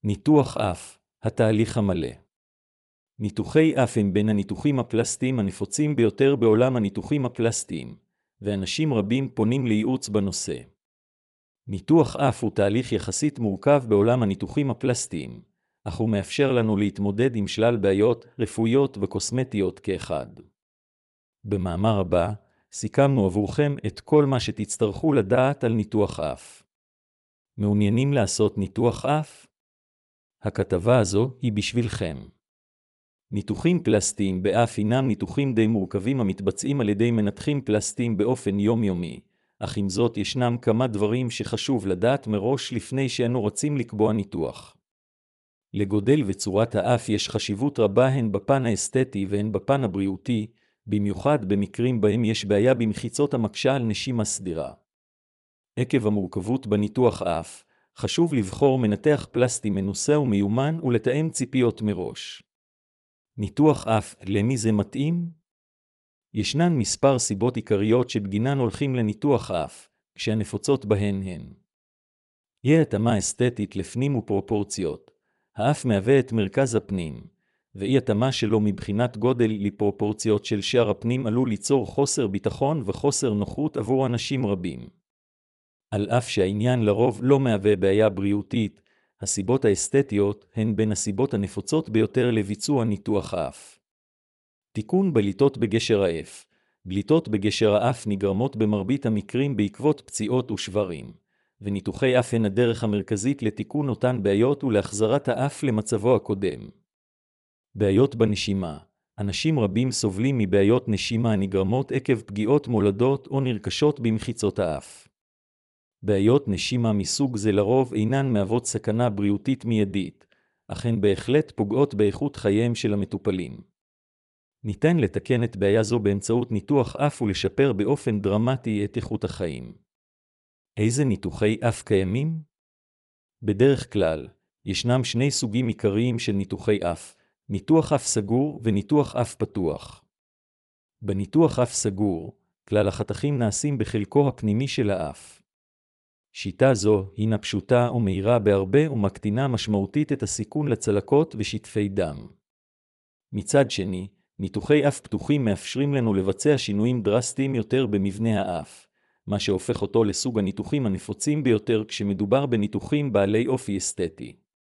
ניתוח אף, התהליך המלא. ניתוחי אף הם בין הניתוחים הפלסטיים הנפוצים ביותר בעולם הניתוחים הפלסטיים, ואנשים רבים פונים לייעוץ בנושא. ניתוח אף הוא תהליך יחסית מורכב בעולם הניתוחים הפלסטיים, אך הוא מאפשר לנו להתמודד עם שלל בעיות רפואיות וקוסמטיות כאחד. במאמר הבא, סיכמנו עבורכם את כל מה שתצטרכו לדעת על ניתוח אף. מעוניינים לעשות ניתוח אף? הכתבה הזו היא בשבילכם. ניתוחים פלסטיים באף הינם ניתוחים די מורכבים המתבצעים על ידי מנתחים פלסטיים באופן יומיומי, אך עם זאת ישנם כמה דברים שחשוב לדעת מראש לפני שאנו רוצים לקבוע ניתוח. לגודל וצורת האף יש חשיבות רבה הן בפן האסתטי והן בפן הבריאותי, במיוחד במקרים בהם יש בעיה במחיצות המקשה על נשימה סדירה. עקב המורכבות בניתוח אף, חשוב לבחור מנתח פלסטי מנוסה ומיומן ולתאם ציפיות מראש. ניתוח אף, למי זה מתאים? ישנן מספר סיבות עיקריות שבגינן הולכים לניתוח אף, כשהנפוצות בהן הן. יהיה התאמה אסתטית לפנים ופרופורציות. האף מהווה את מרכז הפנים, ואי התאמה שלו מבחינת גודל לפרופורציות של שאר הפנים עלול ליצור חוסר ביטחון וחוסר נוחות עבור אנשים רבים. על אף שהעניין לרוב לא מהווה בעיה בריאותית, הסיבות האסתטיות הן בין הסיבות הנפוצות ביותר לביצוע ניתוח האף. תיקון בליטות בגשר האף. בליטות בגשר האף נגרמות במרבית המקרים בעקבות פציעות ושברים, וניתוחי אף הן הדרך המרכזית לתיקון אותן בעיות ולהחזרת האף למצבו הקודם. בעיות בנשימה. אנשים רבים סובלים מבעיות נשימה הנגרמות עקב פגיעות מולדות או נרכשות במחיצות האף. בעיות נשימה מסוג זה לרוב אינן מהוות סכנה בריאותית מיידית, אך הן בהחלט פוגעות באיכות חייהם של המטופלים. ניתן לתקן את בעיה זו באמצעות ניתוח אף ולשפר באופן דרמטי את איכות החיים. איזה ניתוחי אף קיימים? בדרך כלל, ישנם שני סוגים עיקריים של ניתוחי אף, ניתוח אף סגור וניתוח אף פתוח. בניתוח אף סגור, כלל החתכים נעשים בחלקו הפנימי של האף. שיטה זו הינה פשוטה ומהירה בהרבה ומקטינה משמעותית את הסיכון לצלקות ושטפי דם. מצד שני, ניתוחי אף פתוחים מאפשרים לנו לבצע שינויים דרסטיים יותר במבנה האף, מה שהופך אותו לסוג הניתוחים הנפוצים ביותר כשמדובר בניתוחים בעלי אופי אסתטי.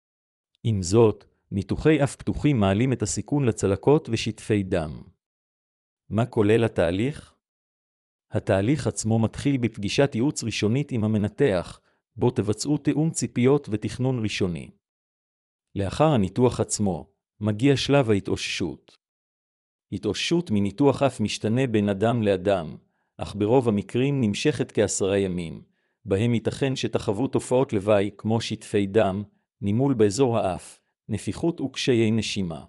עם זאת, ניתוחי אף פתוחים מעלים את הסיכון לצלקות ושטפי דם. מה כולל התהליך? התהליך עצמו מתחיל בפגישת ייעוץ ראשונית עם המנתח, בו תבצעו תיאום ציפיות ותכנון ראשוני. לאחר הניתוח עצמו, מגיע שלב ההתאוששות. התאוששות מניתוח אף משתנה בין אדם לאדם, אך ברוב המקרים נמשכת כ10 ימים, בהם ייתכן שתחוו תופעות לוואי כמו שטפי דם, נימול באזור האף, נפיחות וקשיי נשימה.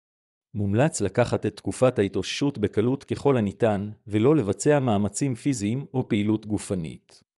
מומלץ לקחת את תקופת ההתאוששות בקלות ככל הניתן, ולא לבצע מאמצים פיזיים או פעילות גופנית.